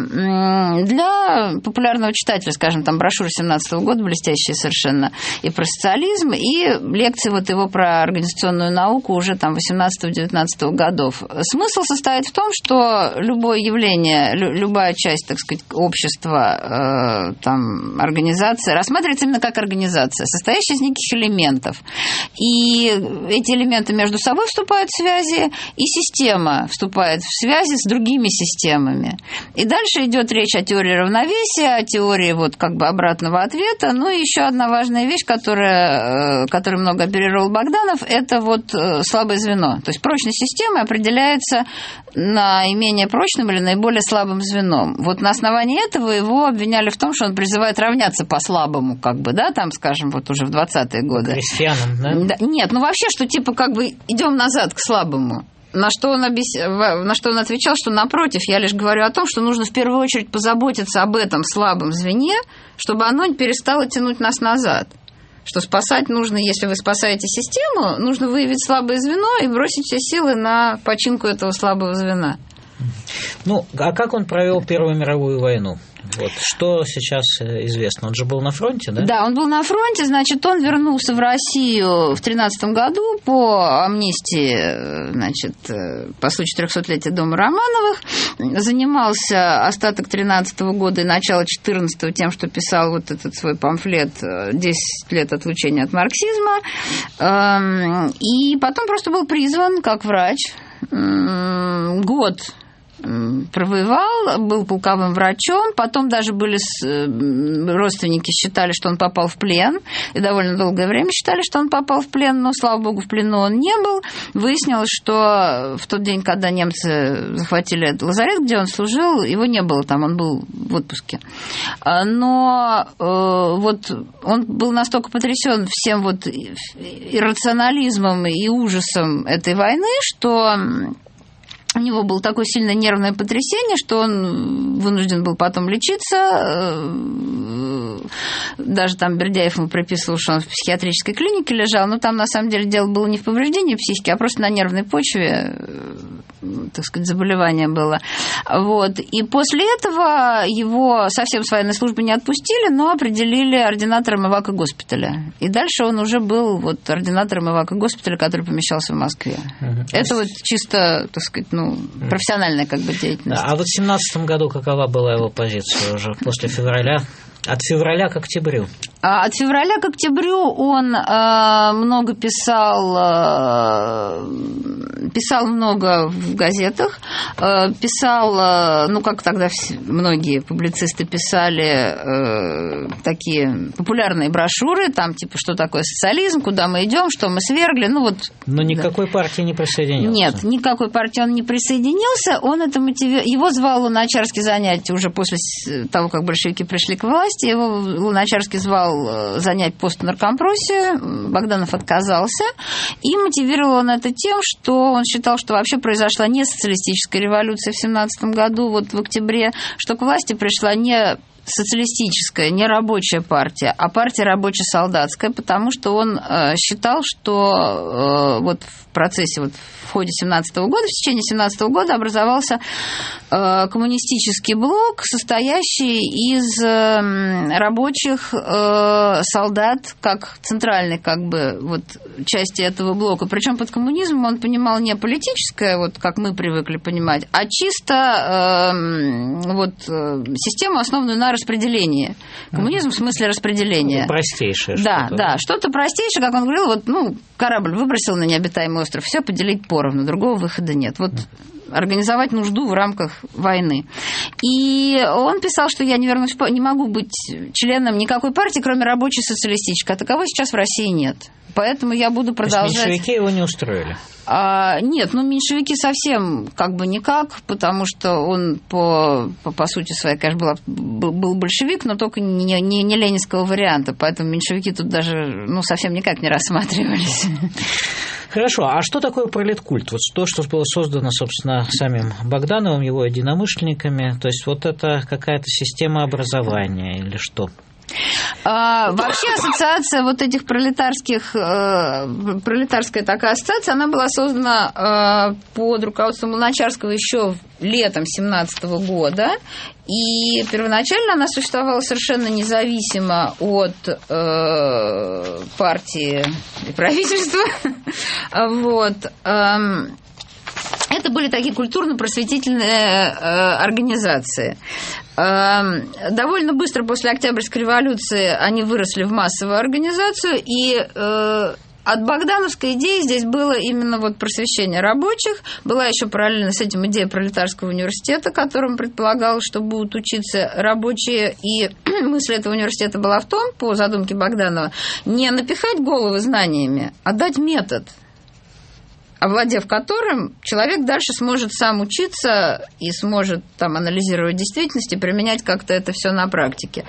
S4: для популярного читателя, скажем, там брошюры 17-го года, блестящие совершенно, и про социализм, и лекции вот его про организационную науку уже там 18-19 годов. Смысл состоит в том, что любое явление, любая часть, так сказать, общества, там, организация, рассматривается именно как организация, состоящая из неких элементов. И эти элементы между собой вступают в связи, и система вступает в связи с другими системами. И дальше идет речь о теории равновесия, о теории вот как бы обратного ответа. Ну и еще одна важная вещь, которой много оперировал Богданов, это вот слабое звено. То есть прочность системы определяется наименее прочным или наиболее слабым звеном. Вот на основании этого его обвиняли в том, что он призывает равняться по слабому, как бы, да, там, скажем, вот уже в 20-е годы.
S3: Крестьянам, да?
S4: Нет, ну вообще, что типа как бы идем назад к слабому. На что он отвечал, что напротив, я лишь говорю о том, что нужно в первую очередь позаботиться об этом слабом звене, чтобы оно не перестало тянуть нас назад. Что спасать нужно, если вы спасаете систему, нужно выявить слабое звено и бросить все силы на починку этого слабого звена.
S3: Ну, а как он провел Первую мировую войну? Вот, что сейчас известно? Он же был на фронте, да? Да,
S4: он был на фронте, значит, он вернулся в Россию в 1913 году по амнистии, значит, по случаю 300-летия дома Романовых. Занимался остаток 13 года и начало 14-го тем, что писал вот этот свой памфлет «10 лет отлучения от марксизма». И потом просто был призван как врач. Год провоевал, был полковым врачом, потом даже были родственники считали, что он попал в плен, и довольно долгое время считали, что он попал в плен, но, слава богу, в плену он не был. Выяснилось, что в тот день, когда немцы захватили этот лазарет, где он служил, его не было там, он был в отпуске. Но вот он был настолько потрясен всем вот иррационализмом и ужасом этой войны, что у него было такое сильное нервное потрясение, что он вынужден был потом лечиться. Даже там Бердяев ему приписывал, что он в психиатрической клинике лежал. Но там, на самом деле, дело было не в повреждении психики, а просто на нервной почве так сказать, заболевание было. Вот. И после этого его совсем с военной службы не отпустили, но определили ординатором эвакогоспиталя. И дальше он уже был вот ординатором эвакогоспиталя, который помещался в Москве. Это вот чисто, так сказать, профессиональная как бы деятельность.
S3: А вот в 2017 году какова была его позиция уже после февраля? От февраля к октябрю?
S4: От февраля к октябрю он много писал много в газетах, писал, как тогда многие публицисты писали, такие популярные брошюры, там типа «Что такое социализм?», «Куда мы идем?», «Что мы свергли?».
S3: Но никакой партии не присоединился? Нет,
S4: никакой партии он не присоединился. Он это Его звал Луначарский занять уже после того, как большевики пришли к власти. Его Луначарский звал занять пост в наркомпросе. Богданов отказался. И мотивировал он это тем, что он считал, что вообще произошла не социалистическая революция в 1917 году, в октябре, что к власти пришла не социалистическая, не рабочая партия, а партия рабоче-солдатская, потому что он считал, что в процессе, в ходе 17 года, в течение 17 года образовался коммунистический блок, состоящий из рабочих солдат, как центральной части этого блока. Причем под коммунизмом он понимал не политическое, как мы привыкли понимать, а чисто систему, основанную на распределении. Коммунизм в смысле распределения.
S3: Простейшее
S4: что-то. Да, что-то простейшее, как он говорил, корабль выбросил на необитаемый остров, все поделить поровну, другого выхода нет. Организовать нужду в рамках войны. И он писал, что я не могу быть членом никакой партии, кроме рабочей социалистической. А таковой сейчас в России нет. Поэтому я буду продолжать...
S3: То есть меньшевики его не устроили?
S4: Нет, меньшевики совсем никак, потому что он по сути своей, конечно, был большевик, но только не ленинского варианта, поэтому меньшевики тут даже совсем никак не рассматривались.
S3: Хорошо, а что такое пролеткульт? То, что было создано, собственно, самим Богдановым, его единомышленниками, то есть это какая-то система образования или что?
S4: Вообще ассоциация этих пролетарская такая ассоциация, она была создана под руководством Луначарского еще летом 1917 года, и первоначально она существовала совершенно независимо от партии и правительства. Это были такие культурно-просветительные организации. Довольно быстро после Октябрьской революции они выросли в массовую организацию, и от богдановской идеи здесь было именно просвещение рабочих. Была еще параллельно с этим идея пролетарского университета, которым предполагалось, что будут учиться рабочие. И мысль этого университета была в том, по задумке Богданова, не напихать головы знаниями, а дать метод, овладев которым, человек дальше сможет сам учиться и сможет анализировать действительность и применять как-то это все на практике.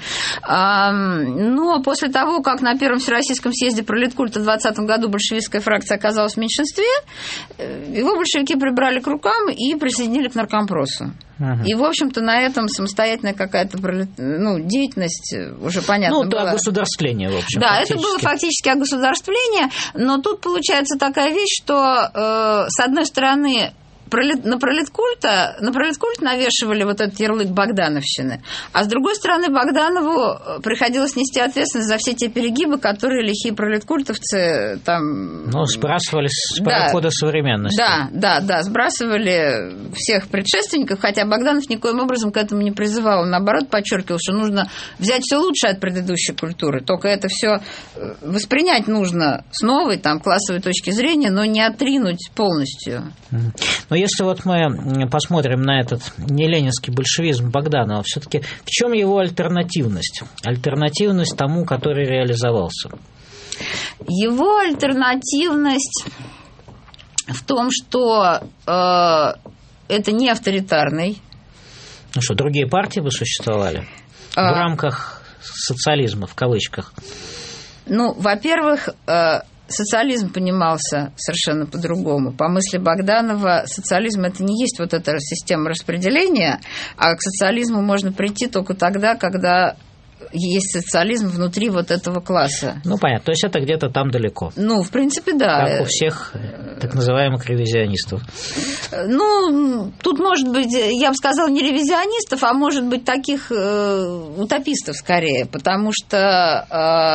S4: Но после того, как на Первом Всероссийском съезде пролеткульта в 20 году большевистская фракция оказалась в меньшинстве, его большевики прибрали к рукам и присоединили к наркомпросу. И, в общем-то, на этом самостоятельная какая-то деятельность уже понятно была.
S3: Это огосударствление, в общем.
S4: Да, это было фактически огосударствление, но тут получается такая вещь, что, с одной стороны, на пролеткульт навешивали этот ярлык богдановщины, а с другой стороны Богданову приходилось нести ответственность за все те перегибы, которые лихие пролеткультовцы
S3: сбрасывали с парохода современности.
S4: Да, сбрасывали всех предшественников, хотя Богданов никоим образом к этому не призывал, он наоборот подчеркивал, что нужно взять все лучшее от предыдущей культуры, только это все воспринять нужно с новой классовой точки зрения, но не отринуть полностью.
S3: Но если мы посмотрим на этот неленинский большевизм Богданова, все-таки в чем его альтернативность? Альтернативность тому, который реализовался?
S4: Его альтернативность в том, что это не авторитарный.
S3: Другие партии бы существовали в рамках социализма, в кавычках?
S4: Во-первых, социализм понимался совершенно по-другому. По мысли Богданова, социализм – это не есть эта система распределения, а к социализму можно прийти только тогда, когда есть социализм внутри вот этого класса.
S3: Ну, понятно, то есть это где-то там далеко.
S4: Ну, в принципе, да.
S3: Как у всех так называемых ревизионистов.
S4: Ну, тут, может быть, я бы сказала, не ревизионистов, а может быть, таких утопистов скорее, потому что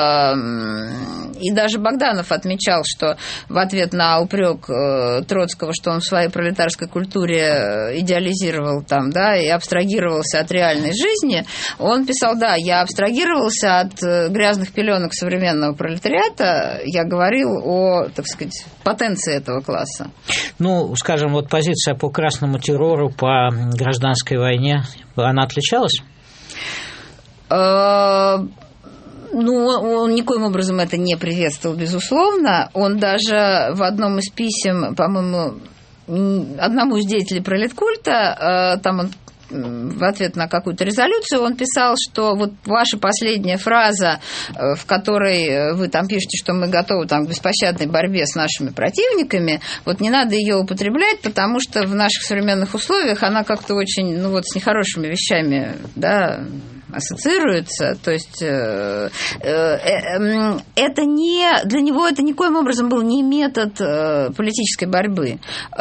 S4: и даже Богданов отмечал, что в ответ на упрек Троцкого, что он в своей пролетарской культуре идеализировал там, да, и абстрагировался от реальной жизни, он писал, да, я абстрагировался от грязных пеленок современного пролетариата, я говорил о, так сказать, потенции этого класса.
S3: Ну, скажем, вот позиция по красному террору, по гражданской войне, она отличалась?
S4: Ну, он никоим образом это не приветствовал, безусловно. Он даже в одном из писем, по-моему, одному из деятелей пролеткульта, там он в ответ на какую-то резолюцию, он писал, что вот ваша последняя фраза, в которой вы там пишете, что мы готовы там, к беспощадной борьбе с нашими противниками, вот не надо ее употреблять, потому что в наших современных условиях она как-то очень, ну вот, с нехорошими вещами, да, ассоциируется, то есть это не, для него это никоим образом был не метод политической борьбы.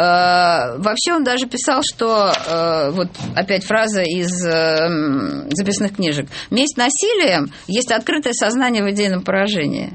S4: Вообще он даже писал, что, вот опять фраза из записных книжек, «Месть насилием есть открытое сознание в идейном поражении».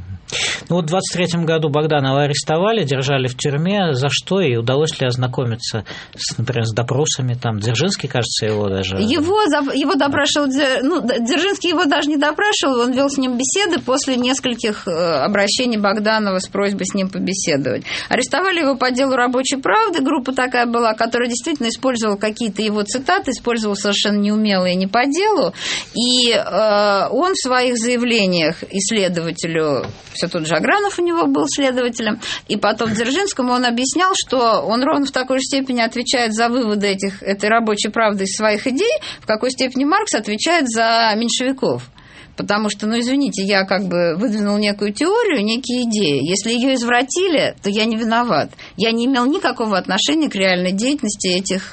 S3: Ну вот в 23-м году Богданова арестовали, держали в тюрьме. За что? И удалось ли ознакомиться, например, с допросами? Там Дзержинский, кажется, его даже...
S4: Его допрашивал... Ну, Дзержинский его даже не допрашивал, он вел с ним беседы после нескольких обращений Богданова с просьбой с ним побеседовать. Арестовали его по делу «Рабочей правды». Группа такая была, которая действительно использовала какие-то его цитаты, использовала совершенно неумело и не по делу. И он в своих заявлениях исследователю... Все тот же Агранов у него был следователем. И потом Дзержинскому он объяснял, что он ровно в такой же степени отвечает за выводы этой «Рабочей правды» из своих идей, в какой степени Маркс отвечает за меньшевиков. Потому что, ну, извините, я как бы выдвинул некую теорию, некие идеи. Если ее извратили, то я не виноват. Я не имел никакого отношения к реальной деятельности этих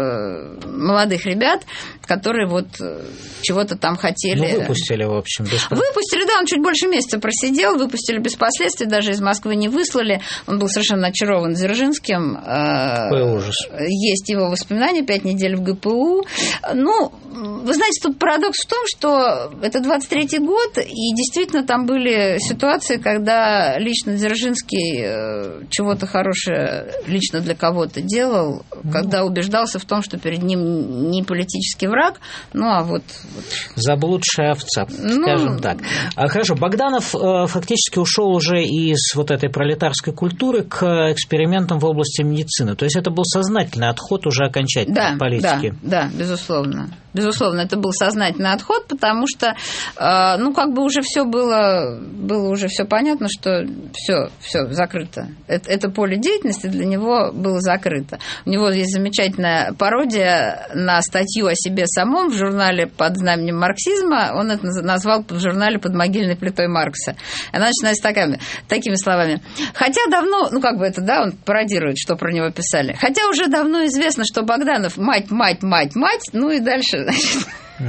S4: молодых ребят, которые вот чего-то там хотели.
S3: Ну, выпустили, в общем.
S4: Выпустили, да, он чуть больше месяца просидел, выпустили без последствий, даже из Москвы не выслали. Он был совершенно очарован Дзержинским.
S3: Какой ужас.
S4: Есть его воспоминания, 5 недель в ГПУ. Ну, вы знаете, тут парадокс в том, что это 23-й год, и действительно там были ситуации, когда лично Дзержинский чего-то хорошее лично для кого-то делал, когда убеждался в том, что перед ним не политический враг, ну, а вот...
S3: Заблудшая овца, скажем так. Хорошо, Богданов фактически ушел уже из вот этой пролетарской культуры к экспериментам в области медицины. То есть это был сознательный отход уже окончательно от политики.
S4: Да, безусловно. Безусловно, это был сознательный отход, потому что, ну, как бы уже все было уже все понятно, что все закрыто. Это поле деятельности для него было закрыто. У него есть замечательная пародия на статью о себе самом в журнале под знаменем марксизма. Он это назвал в журнале «Под могильной плитой Маркса». Она начинается такими словами. Хотя давно, ну, как бы это, да, он пародирует, что про него писали. Хотя уже давно известно, что Богданов мать, ну и дальше, значит...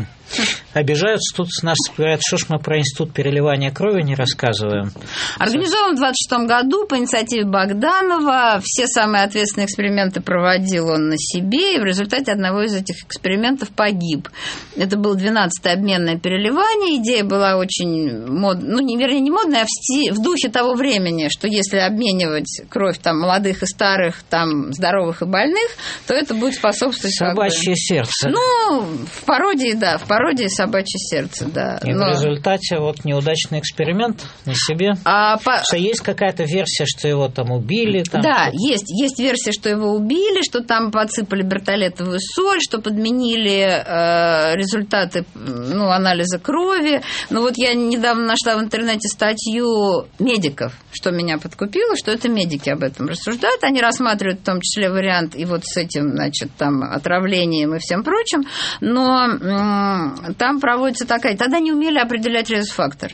S3: Обижаются тут, нас говорят, что ж мы про институт переливания крови не рассказываем.
S4: Организован в 26 году по инициативе Богданова. Все самые ответственные эксперименты проводил он на себе, и в результате одного из этих экспериментов погиб. Это было 12-е обменное переливание. Идея была очень модная, не модная, а в духе того времени, что если обменивать кровь там молодых и старых, там здоровых и больных, то это будет способствовать...
S3: Собачье сердце.
S4: Ну, в пародии, да, в пародии «Собачье сердце», да.
S3: И в результате вот неудачный эксперимент на себе. Что есть какая-то версия, что его там убили? Там
S4: да, есть версия, что его убили, что там подсыпали бертолетовую соль, что подменили результаты анализа крови. Но вот я недавно нашла в интернете статью медиков, что меня подкупило, что это медики об этом рассуждают. Они рассматривают в том числе вариант и вот с этим, значит, там отравлением и всем прочим, но там проводится такая... Тогда не умели определять резус-фактор.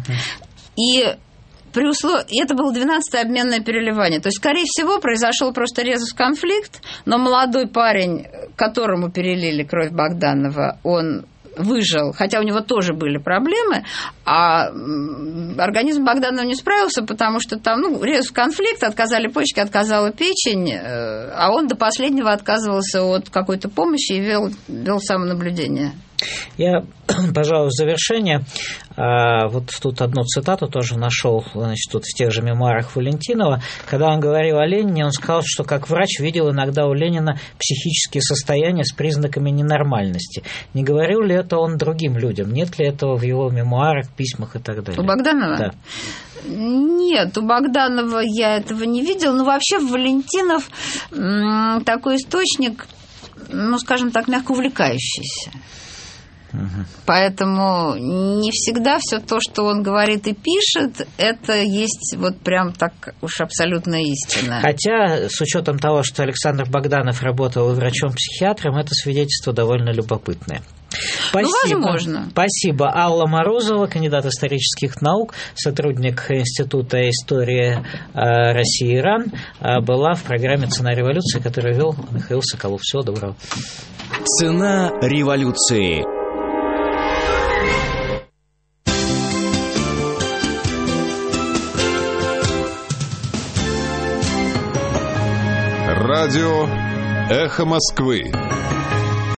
S4: И при условии... Это было 12-е обменное переливание. То есть, скорее всего, произошел просто резус-конфликт, но молодой парень, которому перелили кровь Богданова, он выжил, хотя у него тоже были проблемы, а организм Богданова не справился, потому что там, резкий конфликт, отказали почки, отказала печень, а он до последнего отказывался от какой-то помощи и вел самонаблюдение.
S3: Я, пожалуй, в завершение вот тут одну цитату тоже нашел, значит, тут в тех же мемуарах Валентинова. Когда он говорил о Ленине, он сказал, что как врач видел иногда у Ленина психические состояния с признаками ненормальности. Не говорил ли это он другим людям? Нет ли этого в его мемуарах, письмах и так далее?
S4: У Богданова?
S3: Да.
S4: Нет, у Богданова я этого не видел. Но вообще Валентинов такой источник, скажем так, мягко увлекающийся. Поэтому не всегда все то, что он говорит и пишет, это есть вот прям так уж абсолютная истина.
S3: Хотя, с учетом того, что Александр Богданов работал врачом-психиатром, это свидетельство довольно любопытное. Спасибо.
S4: Возможно.
S3: Спасибо. Алла Морозова, кандидат исторических наук, сотрудник Института истории России и Иран, была в программе «Цена революции», которую вел Михаил Соколов. Всего доброго.
S1: Цена революции.
S5: Радио «Эхо Москвы».